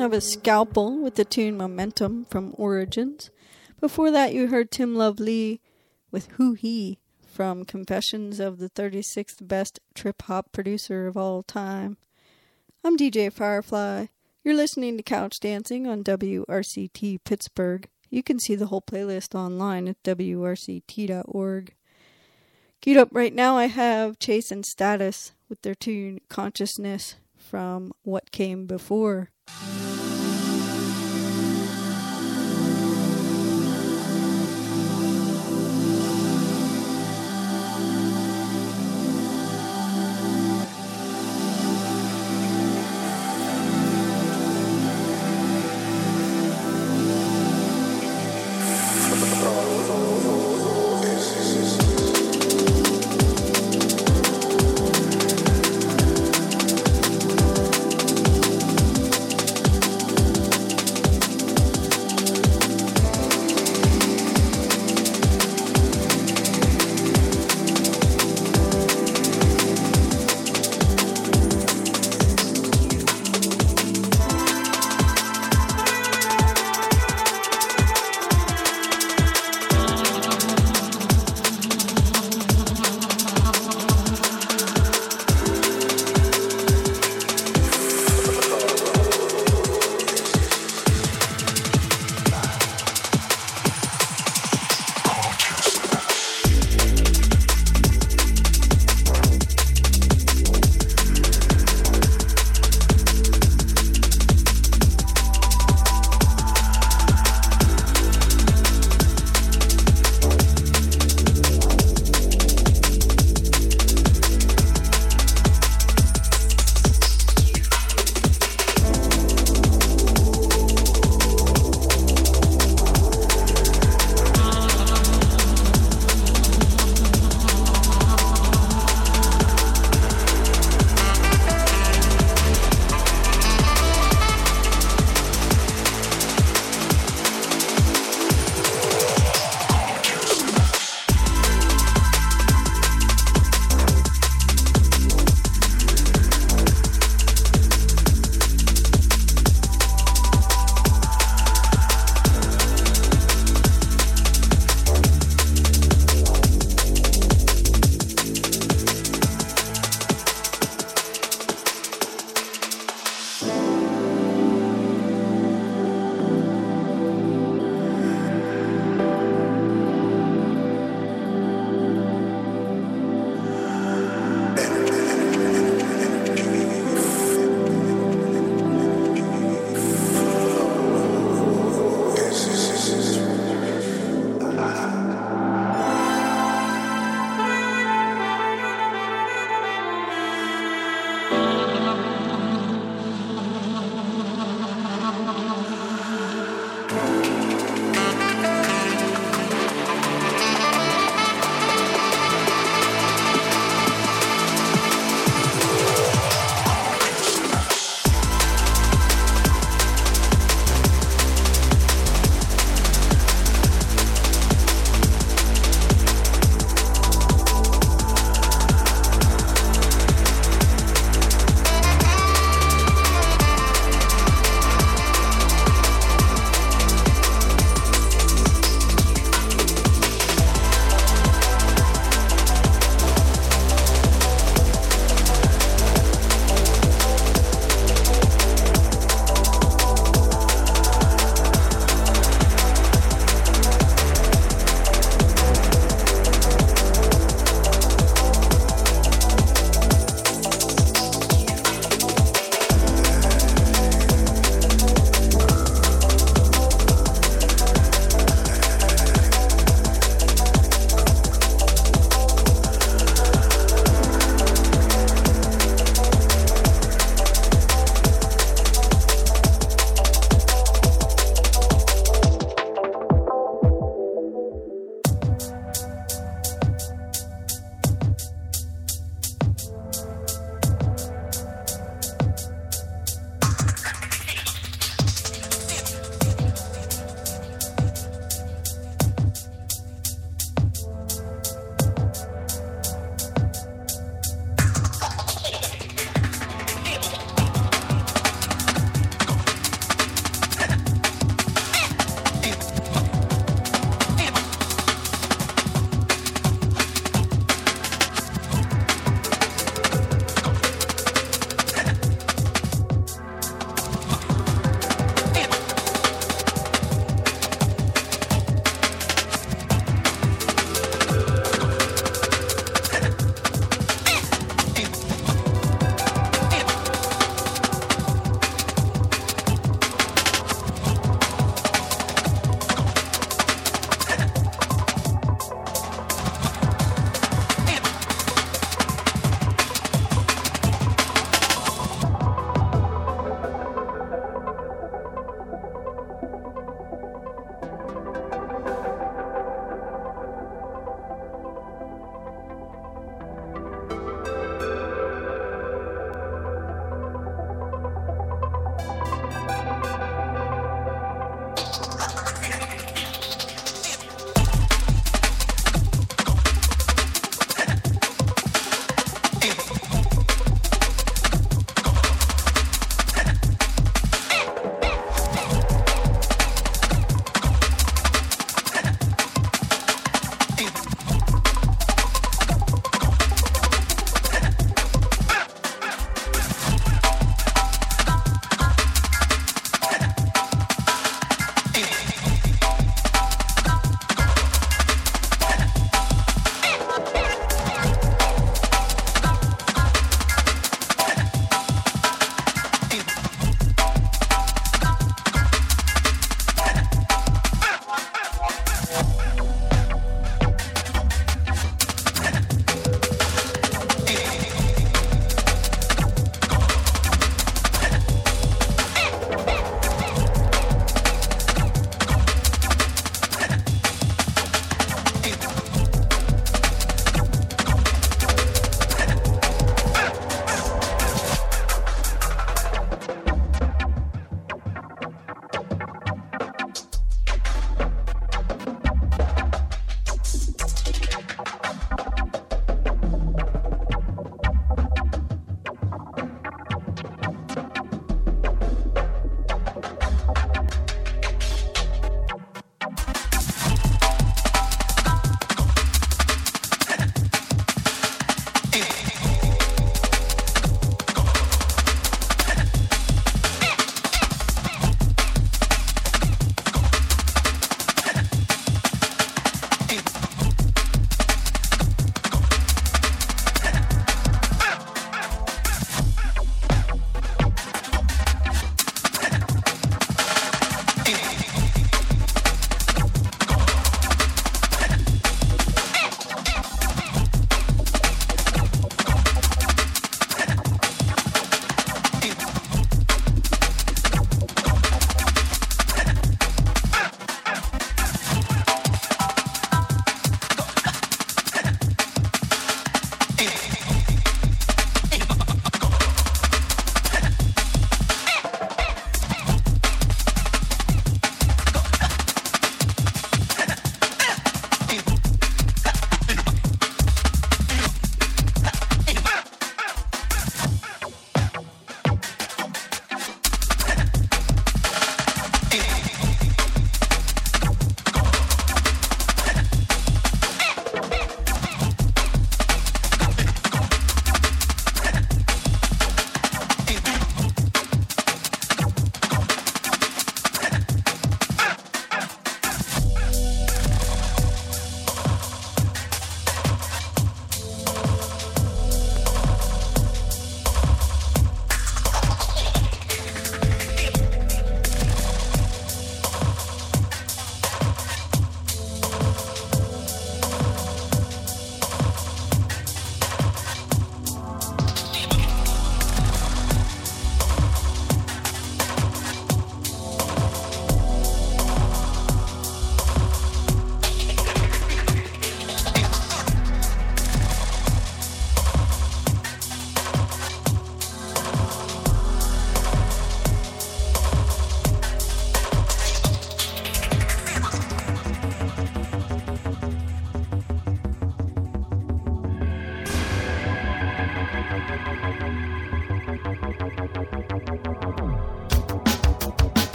Have a Scalpel with the tune Momentum from Origins. Before that, you heard Tim Lovely with Who He from Confessions of the 36th Best Trip-Hop Producer of All Time. I'm DJ Firefly. You're listening to Couch Dancing on WRCT Pittsburgh. You can see the whole playlist online at wrct.org. Queued up right now, I have Chase and Status with their tune Consciousness from What Came Before.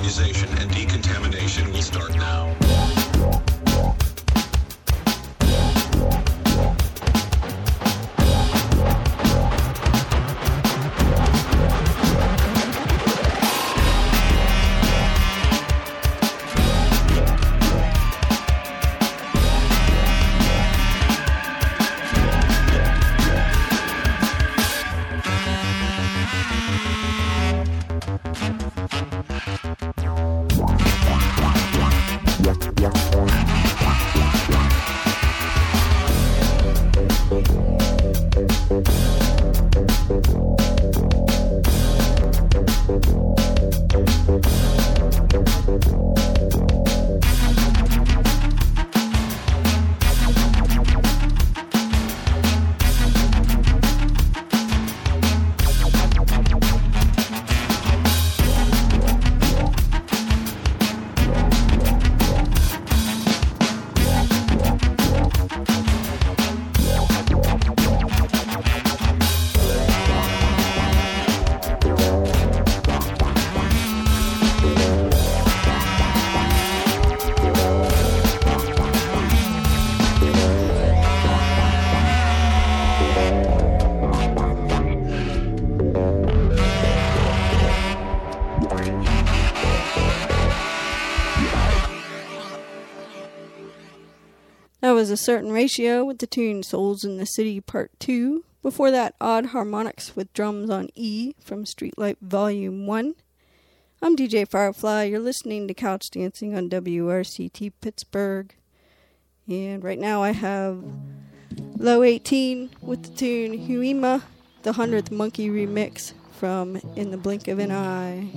ionization and decontamination will start now. That was A Certain Ratio with the tune Souls in the City Part 2. Before that, Odd Harmonics with Drums on E from Streetlight Volume 1. I'm DJ Firefly. You're listening to Couch Dancing on WRCT Pittsburgh. And right now I have Low 18 with the tune Huima, the 100th Monkey remix from In the Blink of an Eye.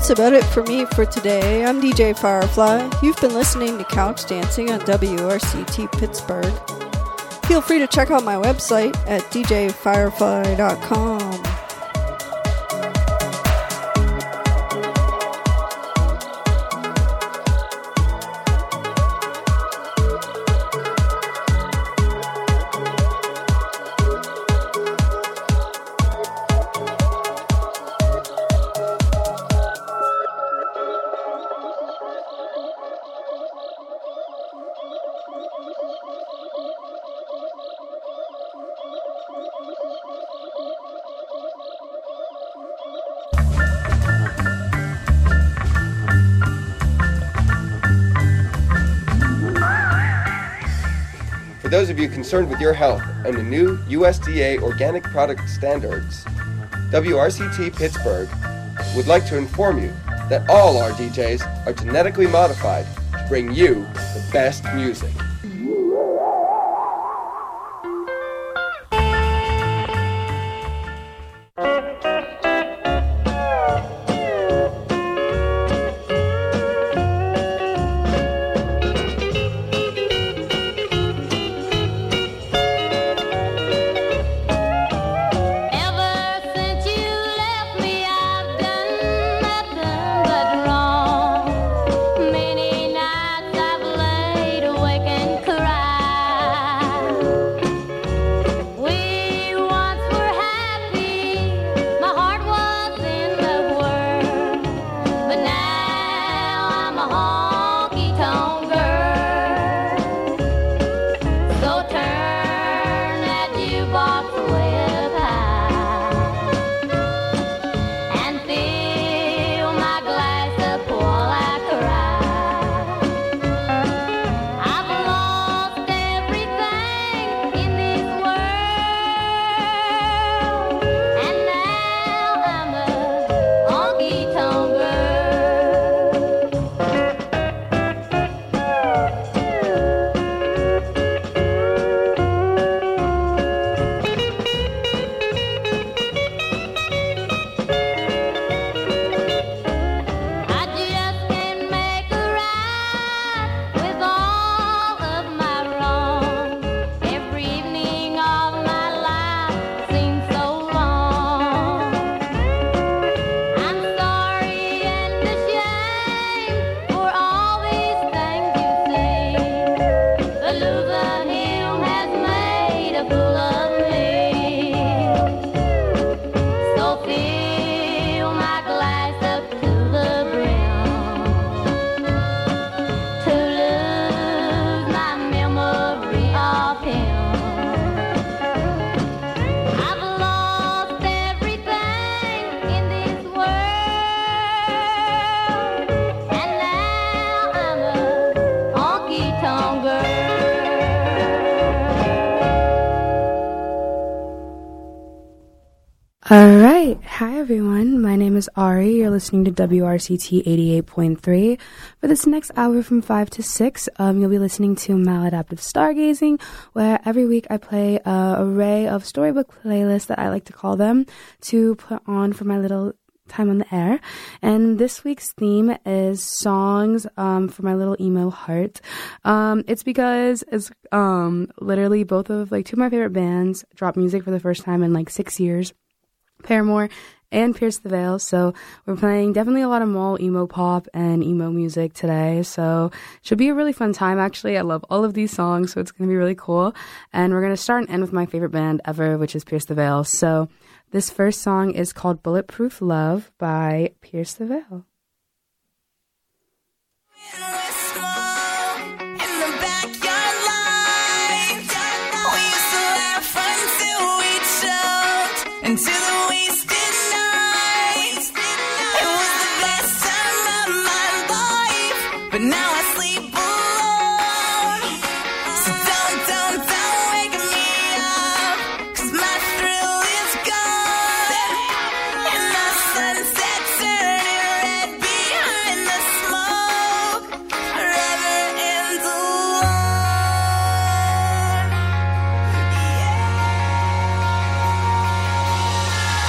that's about it for me for today. I'm DJ Firefly. You've been listening to Couch Dancing on WRCT Pittsburgh. Feel free to check out my website at djfirefly.com. For those of you concerned with your health and the new USDA organic product standards, WRCT Pittsburgh would like to inform you that all our DJs are genetically modified to bring you the best music. Alright, hi everyone, my name is Ari, you're listening to WRCT 88.3. For this next hour from 5 to 6, you'll be listening to Maladaptive Stargazing, where every week I play an array of storybook playlists that I like to call them, to put on for my little time on the air. And this week's theme is songs for my little emo heart. It's because it's literally both of two of my favorite bands dropped music for the first time in 6 years. Paramore and Pierce the Veil. So we're playing definitely a lot of mall emo pop and emo music today. So should be a really fun time. Actually, I love all of these songs, so it's going to be really cool. And we're going to start and end with my favorite band ever, which is Pierce the Veil. So this first song is called Bulletproof Love by Pierce the Veil. Until the wasted nights, it was the best time of my life, but now I sleep alone. So don't wake me up, 'cause my thrill is gone. And the sunset turning red behind the smoke, forever ends alone. Yeah.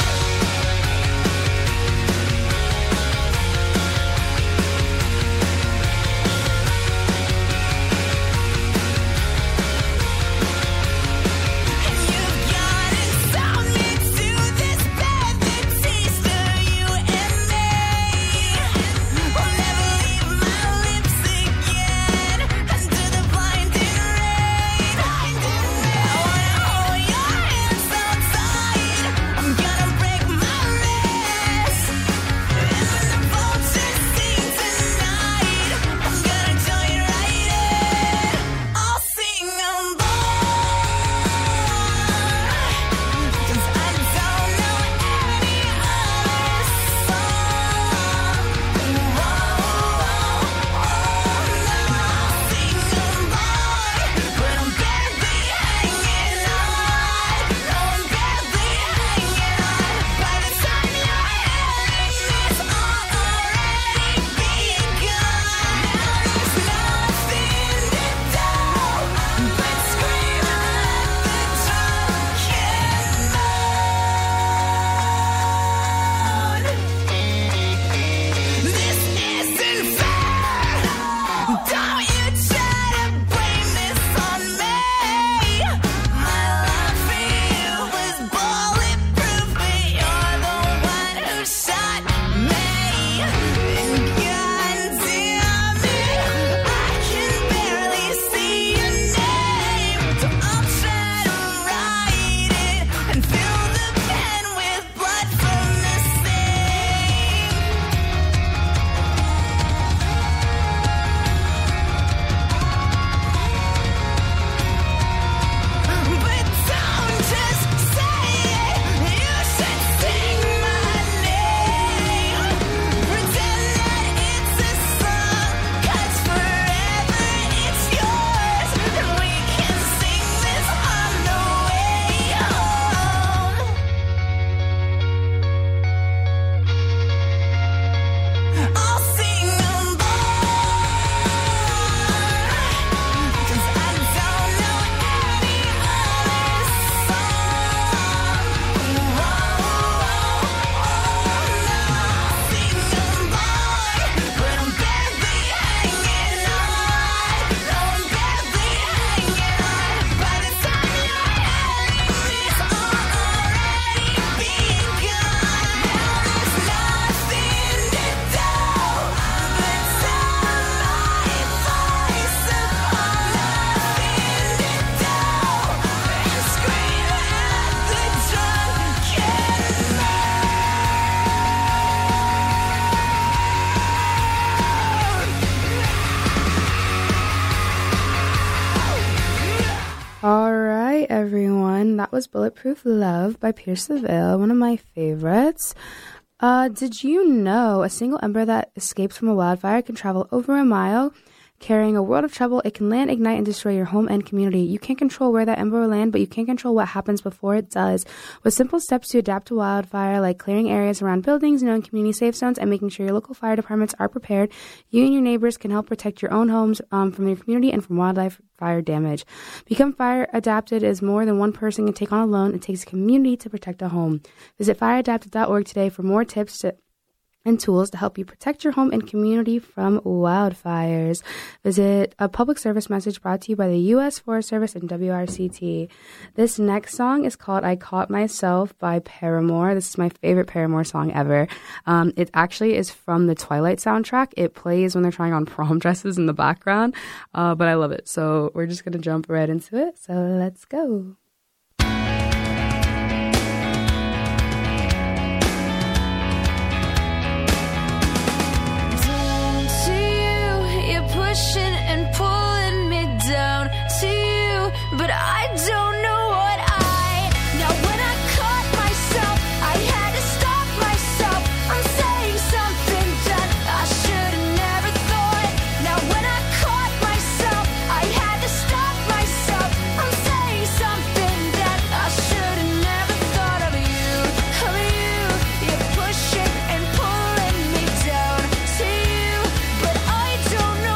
that was Bulletproof Love by Pierce the Veil, one of my favorites. Did you know a single ember that escapes from a wildfire can travel over a mile? Carrying a world of trouble, it can land, ignite, and destroy your home and community. You can't control where that ember will land, but you can control what happens before it does. With simple steps to adapt to wildfire, like clearing areas around buildings, knowing community safe zones, and making sure your local fire departments are prepared, you and your neighbors can help protect your own homes from your community and from wildlife fire damage. Become Fire Adapted is more than one person can take on alone. It takes a community to protect a home. Visit fireadapted.org today for more tips and tools to help you protect your home and community from wildfires. Visit a public service message brought to you by the U.S. Forest Service and WRCT. This next song is called I Caught Myself by Paramore. This is my favorite Paramore song ever. It actually is from the Twilight soundtrack. It plays when they're trying on prom dresses in the background, but I love it. So we're just going to jump right into it. So let's go. Pushing and pulling me down to you, but I don't know what now when I caught myself, I had to stop myself from saying something that I should have never thought. Now when I caught myself, I had to stop myself from saying something that I should have never thought of you. You're pushing and pulling me down to you, but I don't know.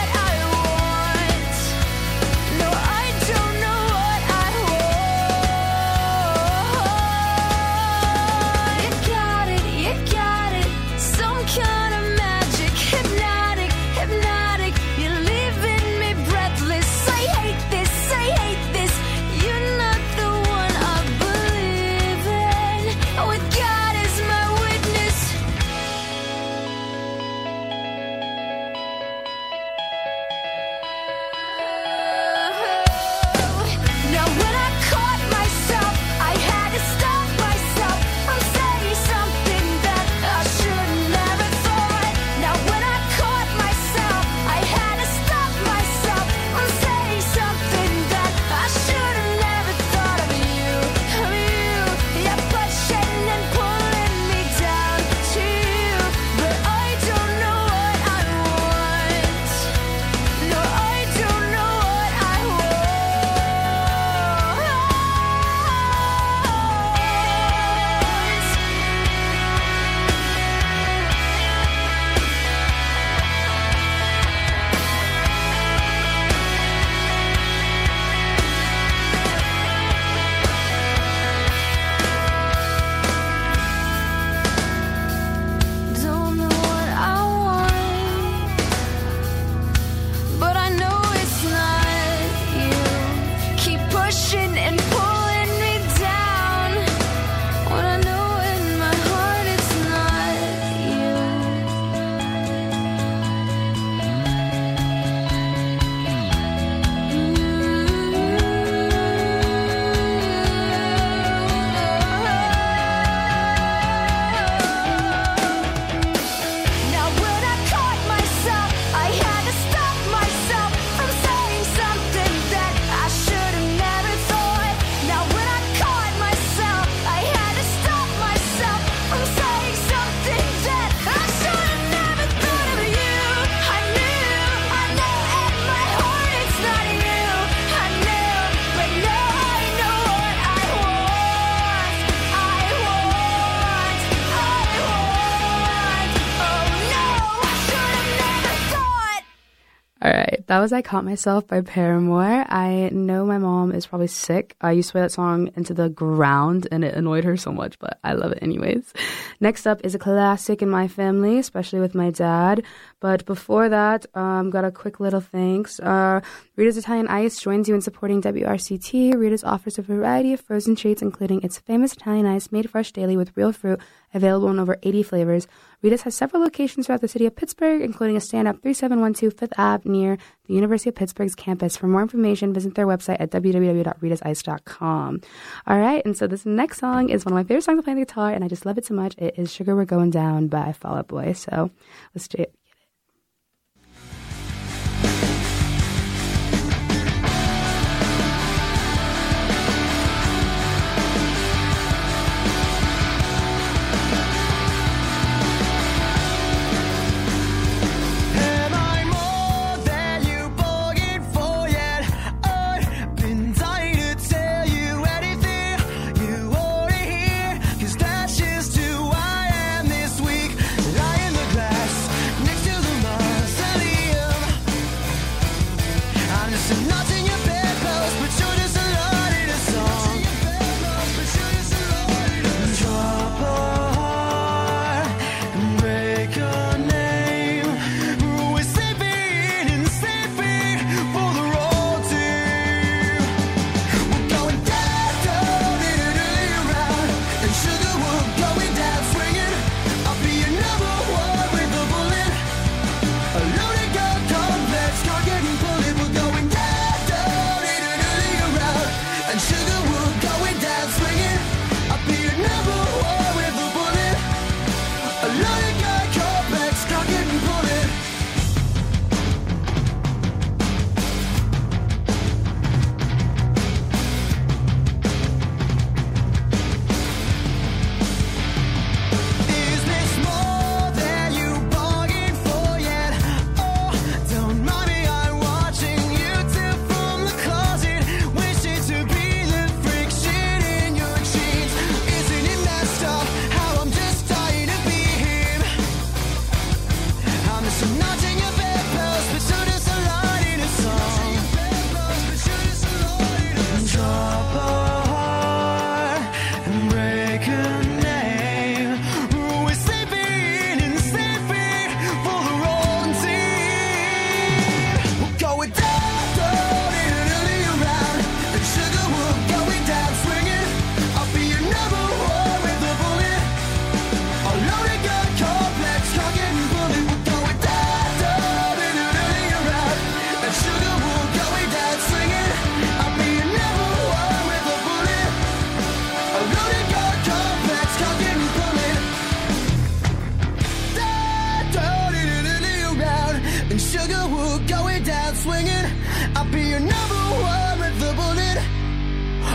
All right, that was I Caught Myself by Paramore. I know my mom is probably sick. I used to play that song into the ground, and it annoyed her so much, but I love it anyways. Next up is a classic in my family, especially with my dad. But before that, got a quick little thanks. Rita's Italian Ice joins you in supporting WRCT. Rita's offers a variety of frozen treats, including its famous Italian Ice made fresh daily with real fruit, available in over 80 flavors. Rita's has several locations throughout the city of Pittsburgh, including a stand up 3712 Fifth Ave near the University of Pittsburgh's campus. For more information, visit their website at www.ritasice.com. All right, and so this next song is one of my favorite songs to play on the guitar, and I just love it so much. It is Sugar We're Going Down by Fall Out Boy. So let's do it.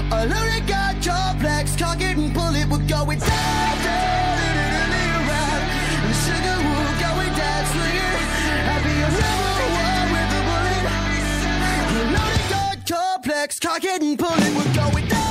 A loaded gun complex, cock it and pull it, we're going down, around. And sugar, we're going down, swinger. I'll be your number one with a bullet. A loaded gun complex, cock it and pull it, we're going down.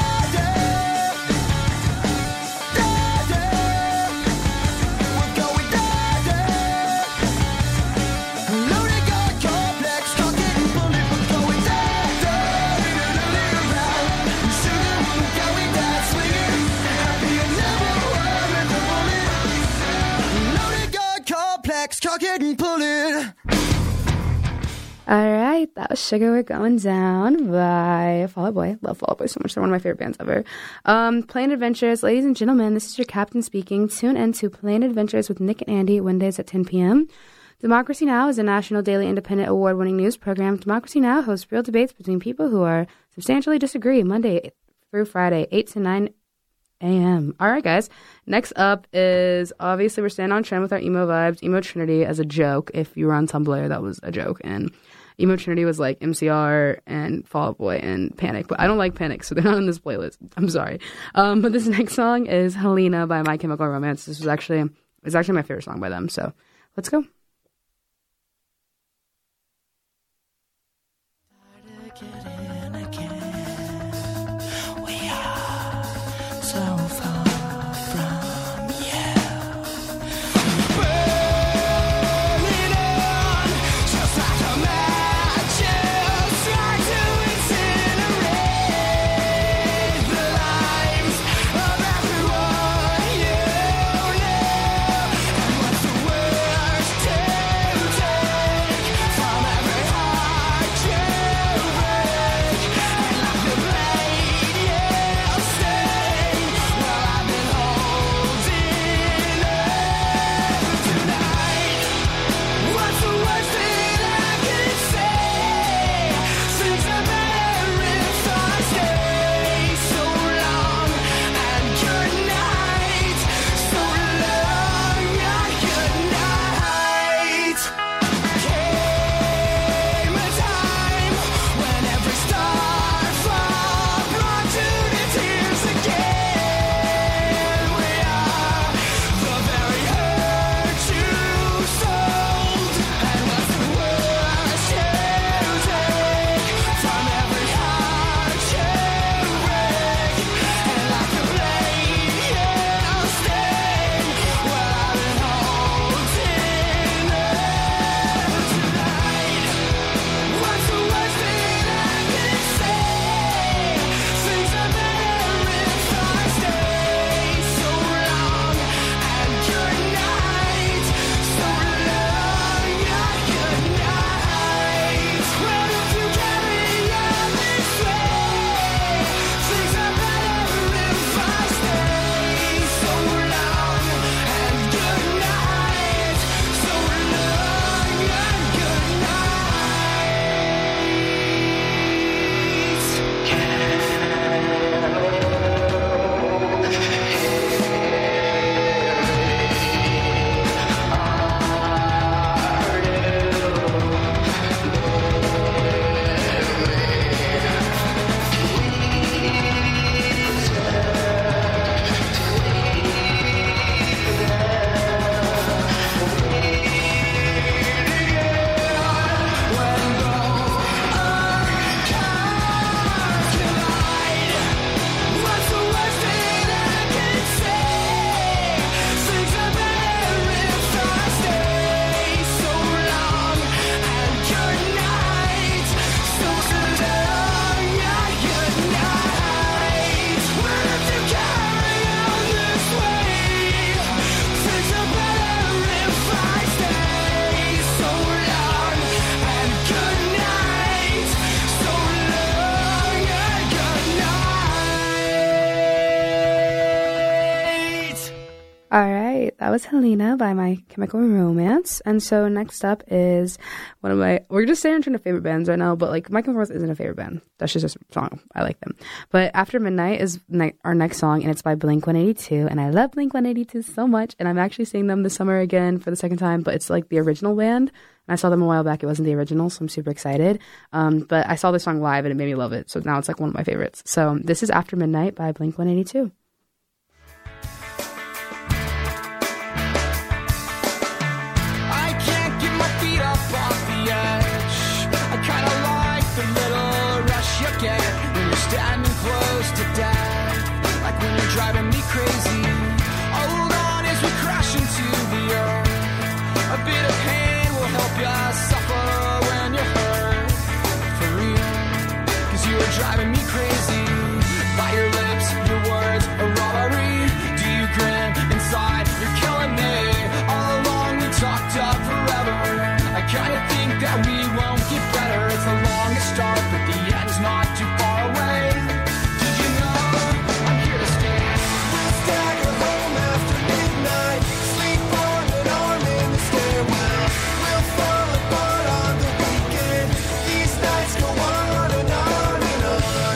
Cock it and pull it. All right, that was Sugar We're Going Down by Fall Out Boy. Love Fall Out Boy so much. They're one of my favorite bands ever. Plain Adventures. Ladies and gentlemen, this is your captain speaking. Tune in to Plain Adventures with Nick and Andy, Wednesdays at 10 p.m. Democracy Now! Is a national daily independent award-winning news program. Democracy Now! Hosts real debates between people who are substantially disagree Monday through Friday, 8 to 9 a.m. All right, guys. Next up is, obviously, we're staying on trend with our emo vibes. Emo Trinity as a joke. If you were on Tumblr, that was a joke. And Emo Trinity was like MCR and Fall Out Boy and Panic. But I don't like Panic, so they're not on this playlist. I'm sorry. But this next song is Helena by My Chemical Romance. This was actually my favorite song by them. So let's go. All right, that was Helena by My Chemical Romance. And so next up is we're just staying on favorite bands right now, but like My Chemical Romance isn't a favorite band. That's just a song. I like them. But After Midnight is our next song, and it's by Blink-182. And I love Blink-182 so much, and I'm actually seeing them this summer again for the second time, but it's like the original band I saw them a while back. It wasn't the original, so I'm super excited. But I saw this song live, and it made me love it. So now it's like one of my favorites. So this is After Midnight by Blink-182. I can't get my feet up off the edge. I kinda like the little rush you get when you're standing close to death. Like when you're driving me crazy. Hold on as we crash into the earth. A bit of pain will help you suffer when you're hurt. For real. 'Cause you are driving me crazy. By your lips, your words, a robbery. Do you grin inside? You're killing me. All along we talked up forever. I kinda think that we won't get better. It's the longest start, but the end's not too far away. Did you know I'm here to stay? We'll stagger home after midnight. Sleep on an arm in the stairwell. We'll fall apart on the weekend. These nights go on and on and on.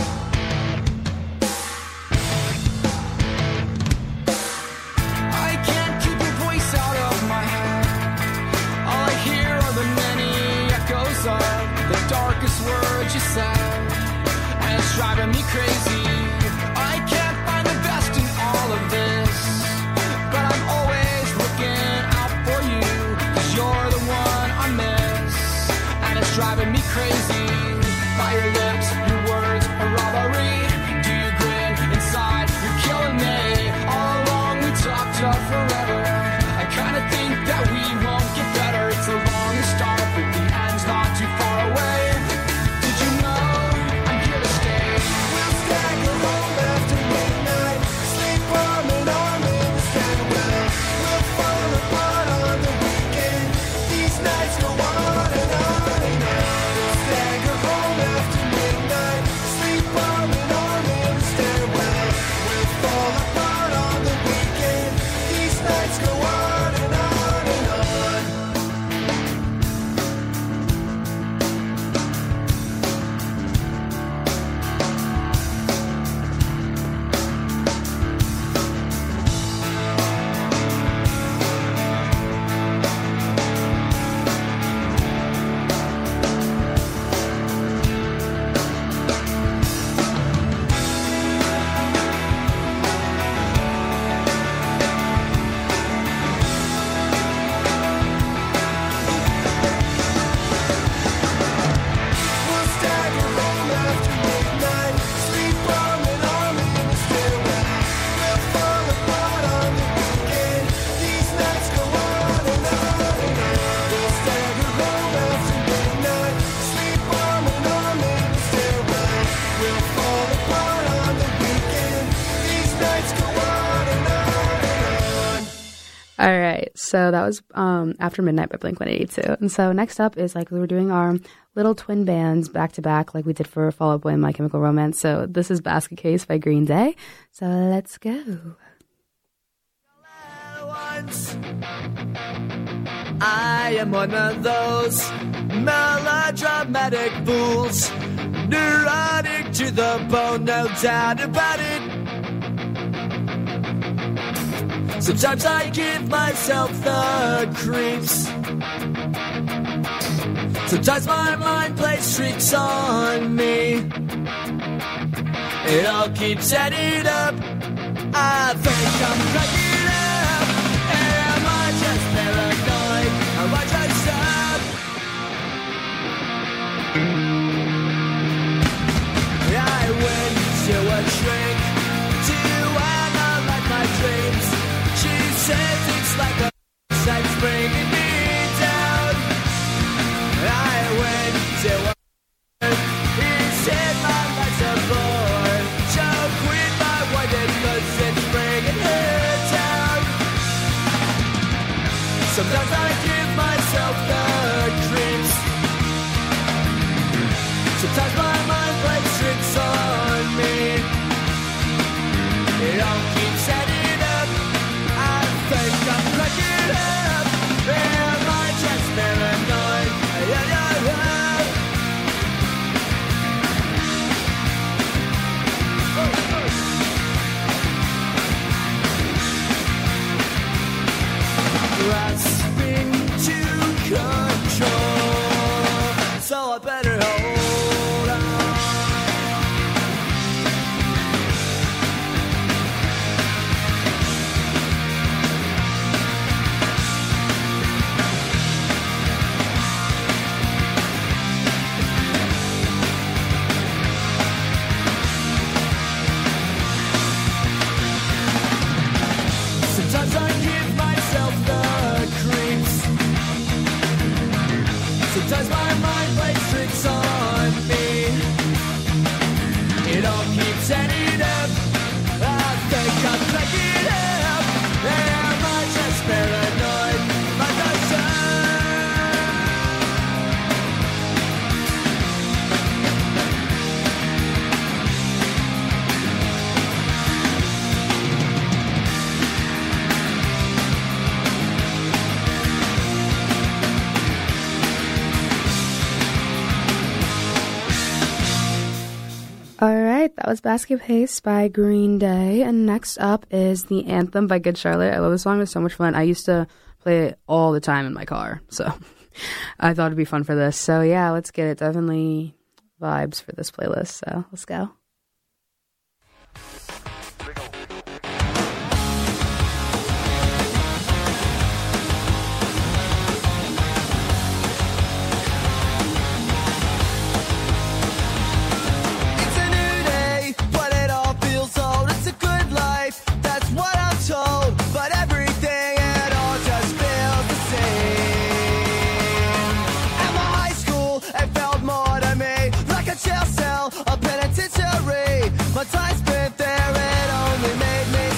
I can't keep your voice out of my head. All I hear are the many echoes of the darkest words you said. And it's driving me crazy. I can't find the best in all of this. But I'm always looking out for you. 'Cause you're the one I miss. And it's driving me crazy. By your lips, your words, a robbery. Do you grin inside? You're killing me. All along we talked up forever. I kinda think that we won't get better. It's the longest start, but the end's not too far away. Did you know I'm here to stay? We'll stagger home after midnight. Sleep on an arm in the stairwell. We'll fall apart on the weekend. These nights go on and on and on. We'll stagger home after midnight. Sleep on an arm in the stairwell. We'll fall apart on the weekend. These nights go on and on and on. We'll stagger home after midnight. Sleep on an arm in the stairwell. We'll fall apart on the weekend. These nights go on and on and on. We'll stagger home after midnight. Sleep on an arm in the stairwell. We'll fall apart on the weekend. These nights go on and on and on. All right, so that was After Midnight by Blink-182. And so next up is like we were doing our little twin bands back to back like we did for Fall Out Boy and My Chemical Romance. So this is Basket Case by Green Day. So let's go. I am one of those melodramatic fools, neurotic to the bone, no doubt about it. Sometimes I give myself the creeps. Sometimes my mind plays tricks on me. It all keeps adding up. I think I'm cracking up. Am I just paranoid? Am I just up? I went to a shrink to analyze my dreams. She says it's like a that's bringing me down. I went to a he said my life's a bore. So quit my white cause it's bringing her down. Sometimes I give myself the creeps. Sometimes my mind plays tricks on me. It all keeps adding up. I think I'm cracking up. Am I just paranoid? Yeah, yeah, yeah. Grasping to control. right, that was Basket Case by Green Day. And next up is The Anthem by Good Charlotte. I love this song. It's so much fun. I used to play it all the time in my car. So I thought it'd be fun for this. So yeah, let's get it. Definitely vibes for this playlist. So let's go. It's a new day, but it all feels old. It's a good life, that's what I'm told. But everything, it all just feels the same. At my high school, it felt more to me like a jail cell, a penitentiary. My time spent there, it only made me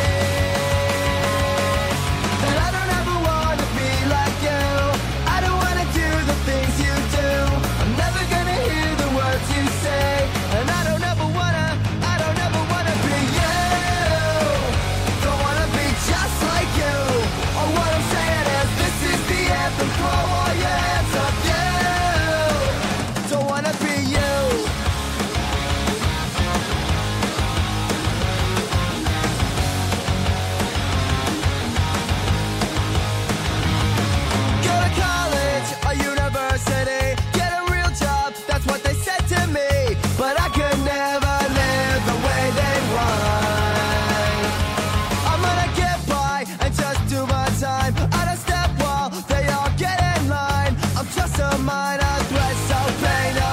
sick. And I don't ever wanna be like you. I don't wanna do the things you do. I'm never gonna hear the words you say. And I don't ever wanna be you. Don't wanna be just like you. Oh, what I'm saying is this is the anthem. Throw all your hands up, you. Don't wanna be you. Go to college or university, get a real job, that's what they said to me. But I could never live the way they want. I'm gonna get by and just do my time. I don't step while they all get in line. I'm just a minor threat, so pay no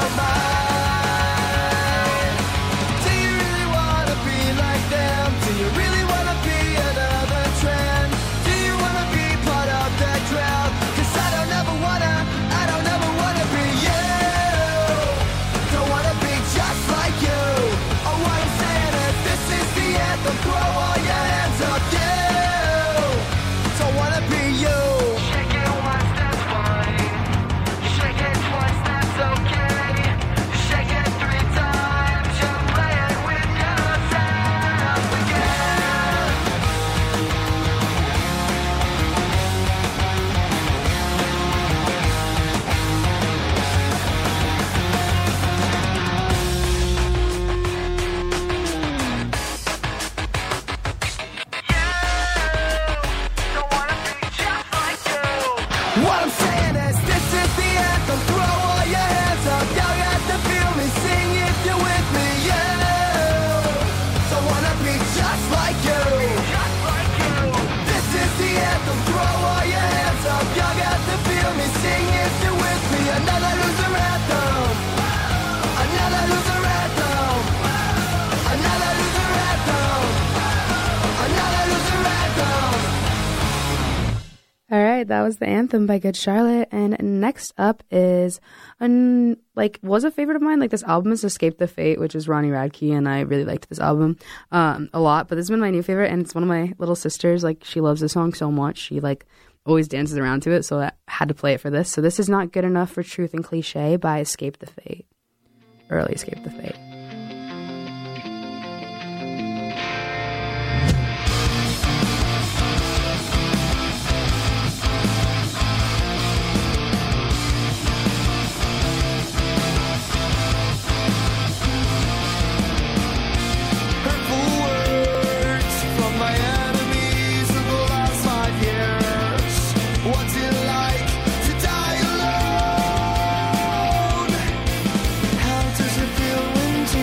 mind. Do you really wanna be like them? Do you really wanna be another trend? Do you wanna be part of the crowd? 'Cause I don't ever wanna be you. Don't wanna be just like you. Oh, what I'm saying is this is the anthem. Throw all your hands up, you. Don't wanna be you. Shake it once, that's fine. Shake it twice, that's okay. Shake it 3 times, you're playing with yourself again. Don't wanna be just like you. What I'm saying is this is the anthem. Throw all your hands up. Y'all got to feel me. Sing if you're with me. Yeah. Don't wanna be just like you. This is the anthem. Throw all your hands up. Y'all got to feel me. Sing if you're with me. Another loser anthem. Another loser anthem. Another loser anthem. Another loser anthem. All right, that was The Anthem by Good Charlotte. And next up is, was a favorite of mine. Like, this album is Escape the Fate, which is Ronnie Radke, and I really liked this album a lot. But this has been my new favorite, and it's one of my little sisters. Like, she loves this song so much. She, always dances around to it, so I had to play it for this. So this is Not Good Enough for Truth and Cliche by Escape the Fate. Early Escape the Fate. Hurtful words from my enemies of the last 5 years. What's it like to die alone? How does it feel when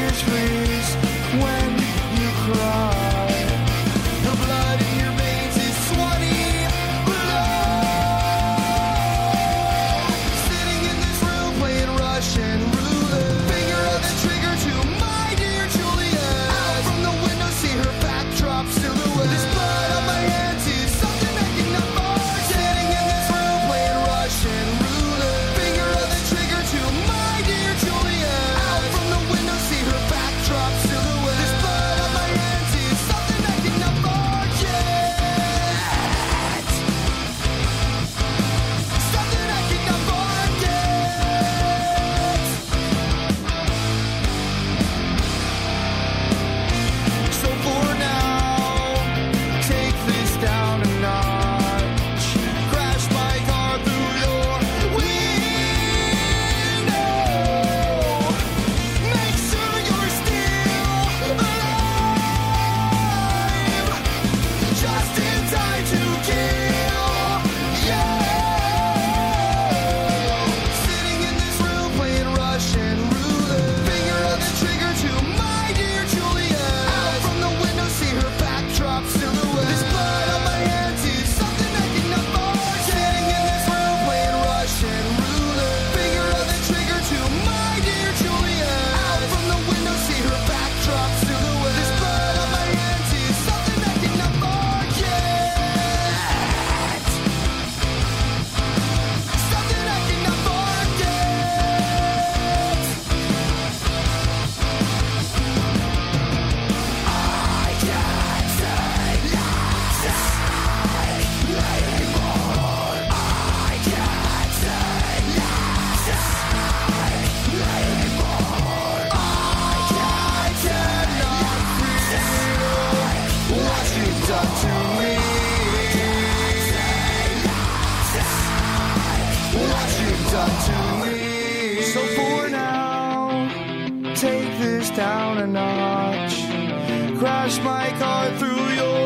to me. So for now, take this down a notch. Crash my car through your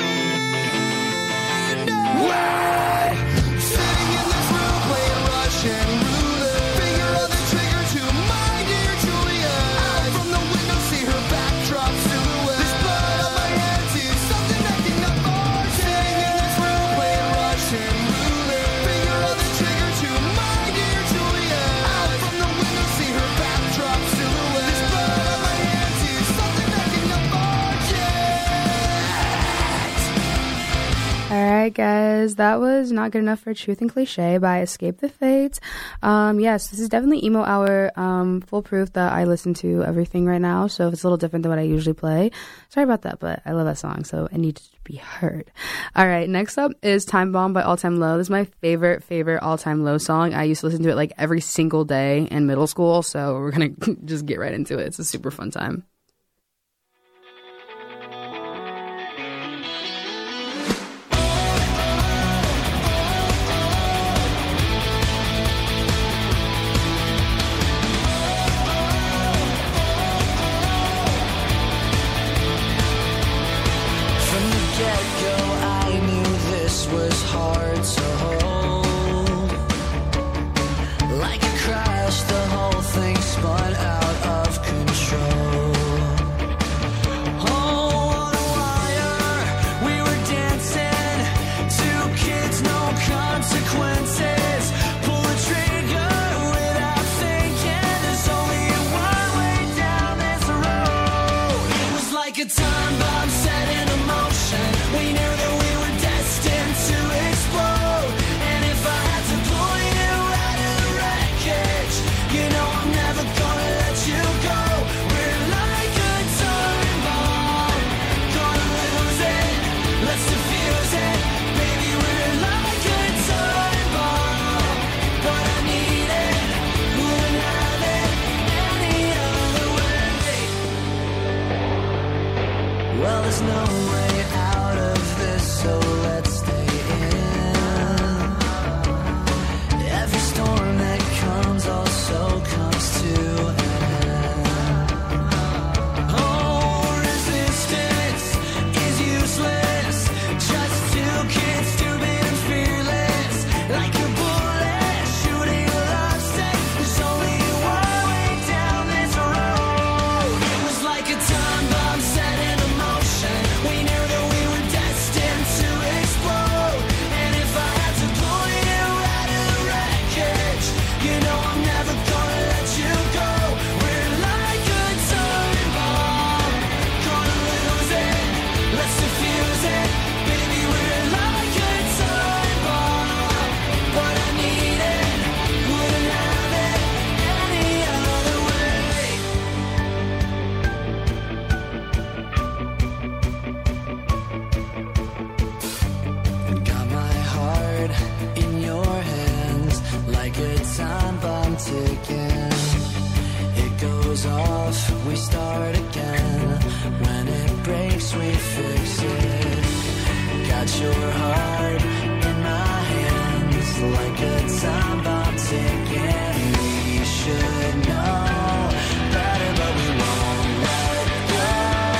window. What? Sitting in this room playing Russian roulette. Finger on the trigger to my dear Julia. Out from the window, see her backdrop silhouette. This blood on my hands is something acting up our Sitting in this room playing Russian roulette. Finger on the trigger to my dear Julia. Out from the window, see her backdrop silhouette. This blood on my hands is something acting up our Alright guys, that was Not Good Enough for Truth and Cliche by Escape the Fates. Yes, this is definitely emo hour, full proof that I listen to everything right now, so if it's a little different than what I usually play, sorry about that, but I love that song, so it needed to be heard. Alright, next up is Time Bomb by All Time Low. This is my favorite All Time Low song. I used to listen to it like every single day in middle school, so we're gonna just get right into it. It's a super fun time. From the get-go, I knew this was hard to hold. Like a crash, the whole thing spun out of control. Oh, on a wire, we were dancing. Two kids, no consequences. Pull the trigger without thinking. There's only one way down this road. It was like a time bomb set in motion. We knew that we were destined to explode. And if I had to pull you out of the wreckage, you know I'm never gonna let you go. We're like a time bomb, gonna lose it. Let's defuse it, baby. We're like a time bomb, but I need it. Wouldn't have it any other way. Well, there's no way out of this, so let's stay in. Every storm that comes also comes to an end. Oh, resistance is useless. Just two kids, stupid and fearless. Like a bullet shooting a love set. There's only one way down this road. It was like a time bomb set in motion. We knew that we were destined to explode. And if I had to pull you out of the wreckage, you know I'm never gonna let you go. We're like a time bomb, gonna lose it. Let's defuse it, baby. We're like a time bomb, but I need it. Wouldn't have it any other way. And got my heart in your hands like a time bomb ticking. It goes off, we start again. When it breaks, we fix it. Got your heart in my hands like a time bomb ticking. We should know better, but we won't let go.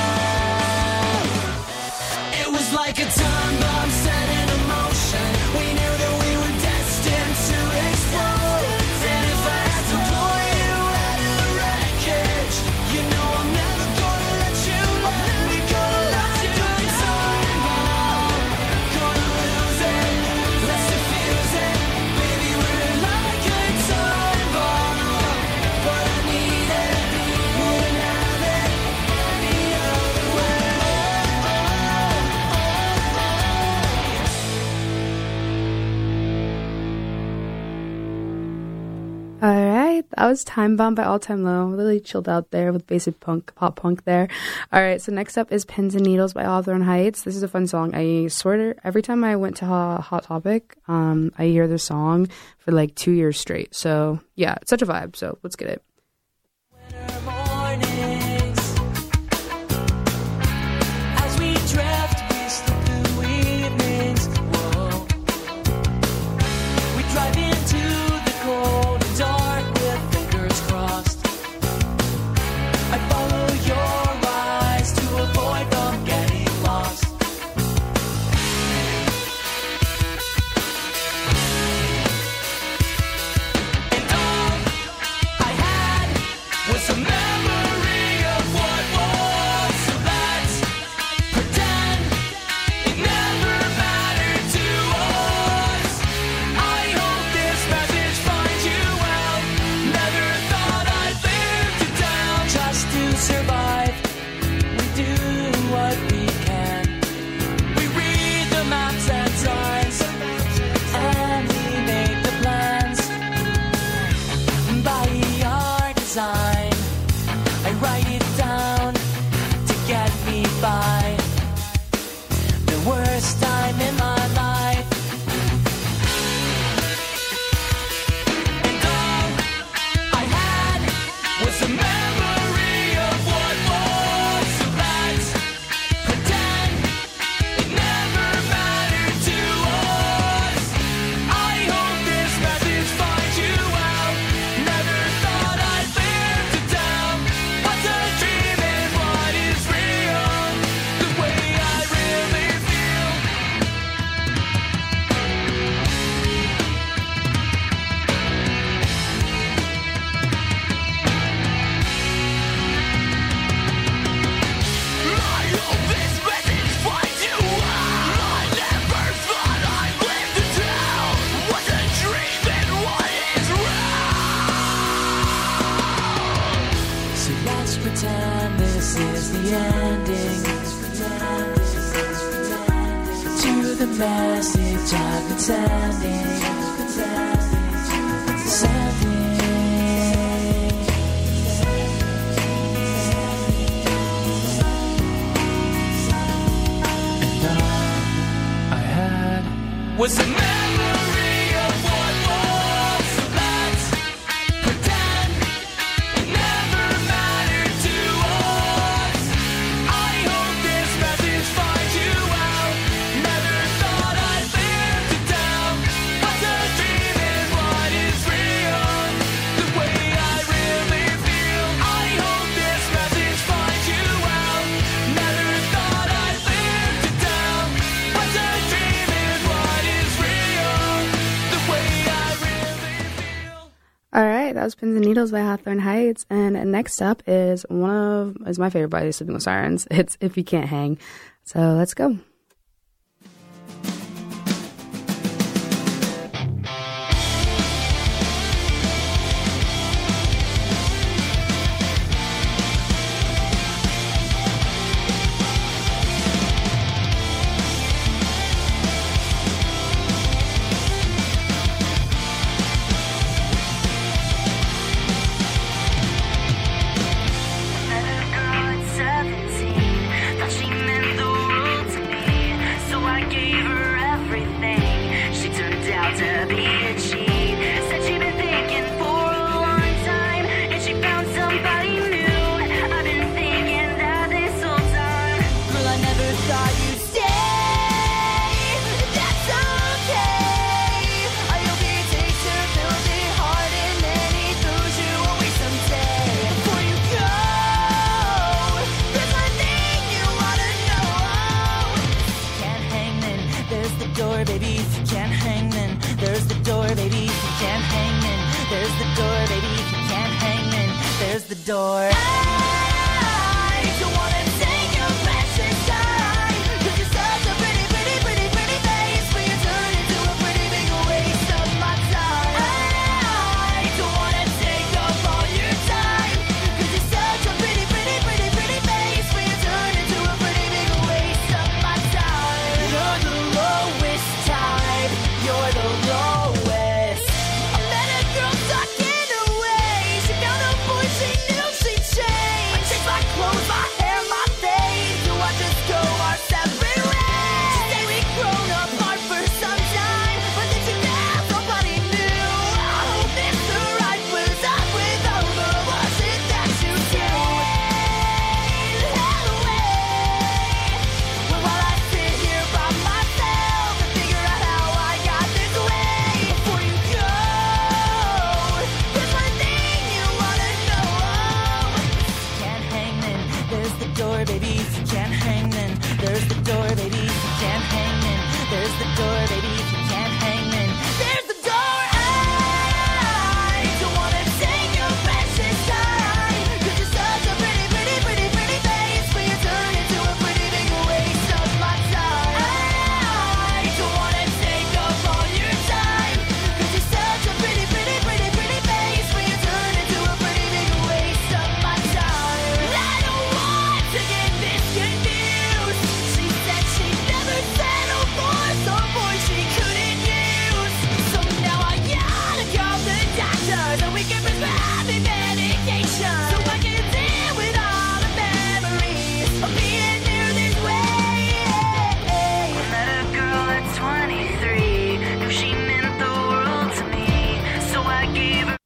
It was like a time bomb set in motion. We knew that we were destined to explode. And if I had to pull you out of the wreckage, you know I'm never gonna let you go. We gonna let you go. Time bomb, gonna lose it. Let's defuse it, baby. We're like a time bomb, but I need it. Wouldn't have it any other way. Alright, that was Time Bomb by All Time Low. Really chilled out there with basic punk, pop punk there. Alright, so next up is Pins and Needles by Hawthorne Heights. This is a fun song. I swear every time I went to Hot Topic, I hear this song for like 2 years straight. So yeah, it's such a vibe. So let's get it. Winter mornings, as we drift, we slip through evenings. Whoa. We drive into the cold message I've been sending. And all I had was a memory of what was. Let's pretend it never mattered to us. I hope this message finds you out. Never thought I'd live to tell what's a dream and what is real. The way I really feel. I hope this message finds you out. Never thought I'd live to tell what's a dream and what is real. The way I really feel. All right, that was Pins and Needles by Hawthorne Heights. And next up is my favorite by the Sleeping with Sirens. It's If You Can't Hang. So let's go. Met a girl at 17, thought she meant the world to me, so I gave her everything. She turned out to be a cheat. Said she'd been thinking for a long time, and she found somebody new. I've been thinking that this whole time. Girl, I never thought you'd stay. That's okay. I hope he takes her filthy heart and then he throws you away someday. Before you go, there's one thing you wanna know. Can't hang then, there's the door, baby. If you can't hang then, there's the door, baby. If you can't hang then, there's the door, baby. If you can't hang then, there's the door. I don't wanna take your precious time, 'cause you're such a pretty, pretty, pretty, pretty face, but you turn into a pretty big waste of my time. I don't wanna take up all your time, 'cause you're such a pretty, pretty, pretty, pretty face, but you turn into a pretty big waste of my time. You're the lowest type, you're the lowest. I met a girl talking away. She found a boy she knew she'd change. I changed my clothes, my hair, my face. Do I just go our separate ways? She said we'd grown apart for some time, but then she found somebody new. I hope this right was up with over. Was it that you gave that away? Well, while I sit here by myself and figure out how I got this way. Before you go, there's one thing you wanna know. Can't hang then, there's the door, baby. If you can't hang then, there's the door, baby. If you can't hang then, there's the door, baby. If you can't hang then, there's the door. I don't wanna take your precious time, 'cause you're such a pretty, pretty, pretty, pretty face, but you turn into a pretty big waste of my time. I don't wanna take up all your time, 'cause you're such a pretty, pretty, pretty, pretty face, but you turn into a pretty big waste of my time. I don't want to get this confused. She said she'd never settle for some boy she couldn't use. So now I gotta call the doctor so we can prescribe me medication, so I can deal with all the memories of being near this way. I met a girl at 23, knew she meant the world to me, so I gave her.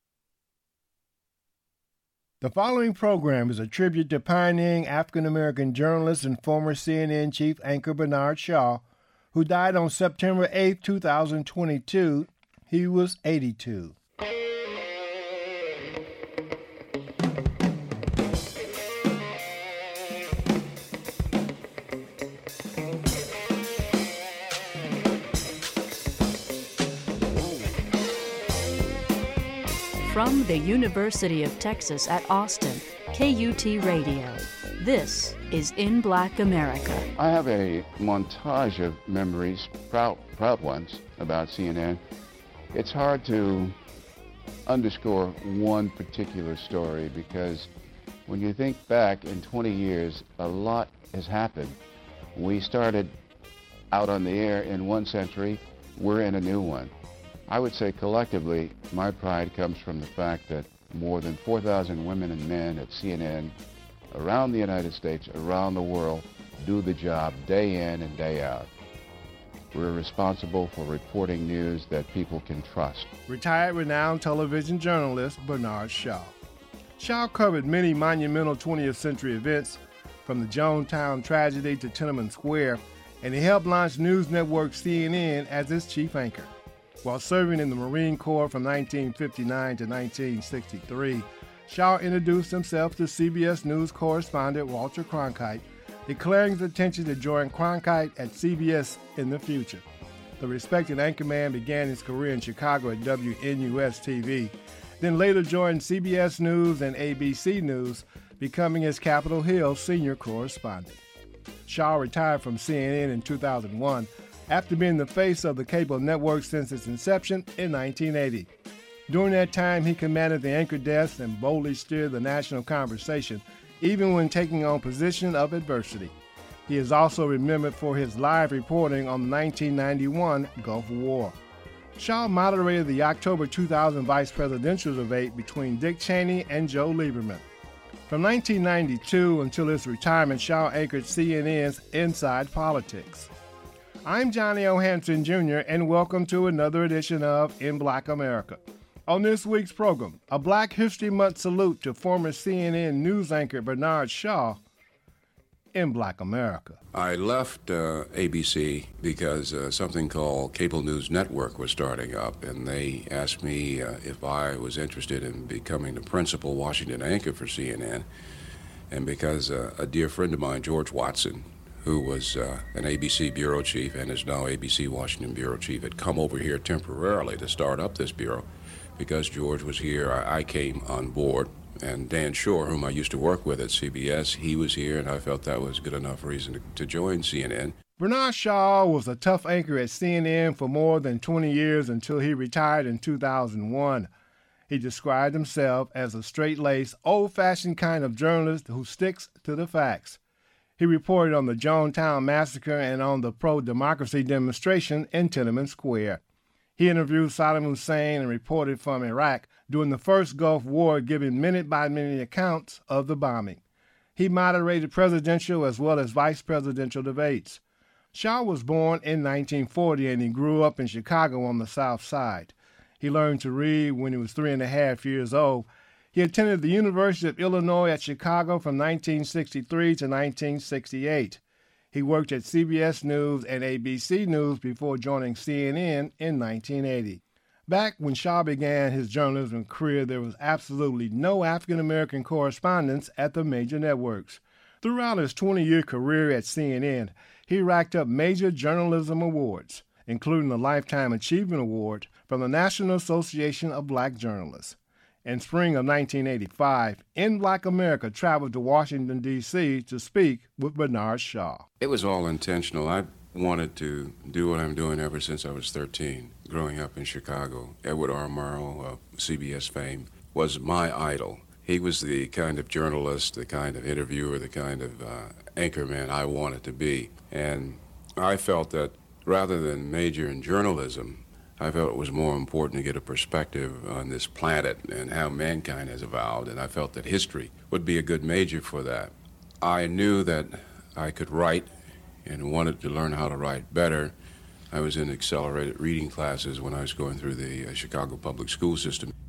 The following program is a tribute to pioneering African-American journalist and former CNN chief anchor Bernard Shaw, who died on September 8, 2022. He was 82. From the University of Texas at Austin, KUT Radio. This is In Black America. I have a montage of memories, proud ones, about CNN. It's hard to underscore one particular story because when you think back in 20 years, a lot has happened. We started out on the air in one century, we're in a new one. I would say collectively, my pride comes from the fact that more than 4,000 women and men at CNN around the United States, around the world, do the job day in and day out. We're responsible for reporting news that people can trust. Retired renowned television journalist Bernard Shaw. Shaw covered many monumental 20th century events, from the Jonestown tragedy to Tiananmen Square, and he helped launch news network CNN as its chief anchor. While serving in the Marine Corps from 1959 to 1963, Shaw introduced himself to CBS News correspondent Walter Cronkite, declaring his intention to join Cronkite at CBS in the future. The respected anchorman began his career in Chicago at WNUS-TV, then later joined CBS News and ABC News, becoming his Capitol Hill senior correspondent. Shaw retired from CNN in 2001 after being the face of the cable network since its inception in 1980. During that time, he commanded the anchor desk and boldly steered the national conversation, even when taking on position of adversity. He is also remembered for his live reporting on the 1991 Gulf War. Shaw moderated the October 2000 vice presidential debate between Dick Cheney and Joe Lieberman. From 1992 until his retirement, Shaw anchored CNN's Inside Politics. I'm Johnny O. Hanson, Jr., and welcome to another edition of In Black America. On this week's program, a Black History Month salute to former CNN news anchor Bernard Shaw in Black America. I left ABC because something called Cable News Network was starting up, and they asked me if I was interested in becoming the principal Washington anchor for CNN, and because a dear friend of mine, George Watson, who was an ABC bureau chief and is now ABC Washington bureau chief, had come over here temporarily to start up this bureau. Because George was here, I came on board, and Dan Shore, whom I used to work with at CBS, he was here, and I felt that was good enough reason to join CNN. Bernard Shaw was a tough anchor at CNN for more than 20 years until he retired in 2001. He described himself as a straight-laced, old-fashioned kind of journalist who sticks to the facts. He reported on the Jonestown massacre and on the pro-democracy demonstration in Tiananmen Square. He interviewed Saddam Hussein and reported from Iraq during the first Gulf War, giving minute-by-minute accounts of the bombing. He moderated presidential as well as vice presidential debates. Shaw was born in 1940, and he grew up in Chicago on the South Side. He learned to read when he was 3.5 years old. He attended the University of Illinois at Chicago from 1963 to 1968. He worked at CBS News and ABC News before joining CNN in 1980. Back when Shaw began his journalism career, there was absolutely no African-American correspondents at the major networks. Throughout his 20-year career at CNN, he racked up major journalism awards, including the Lifetime Achievement Award from the National Association of Black Journalists. In spring of 1985, In Black America traveled to Washington, D.C. to speak with Bernard Shaw. It was all intentional. I wanted to do what I'm doing ever since I was 13, growing up in Chicago. Edward R. Murrow of CBS fame was my idol. He was the kind of journalist, the kind of interviewer, the kind of anchorman I wanted to be. And I felt that rather than major in journalism, I felt it was more important to get a perspective on this planet and how mankind has evolved, and I felt that history would be a good major for that. I knew that I could write and wanted to learn how to write better. I was in accelerated reading classes when I was going through the Chicago public school system.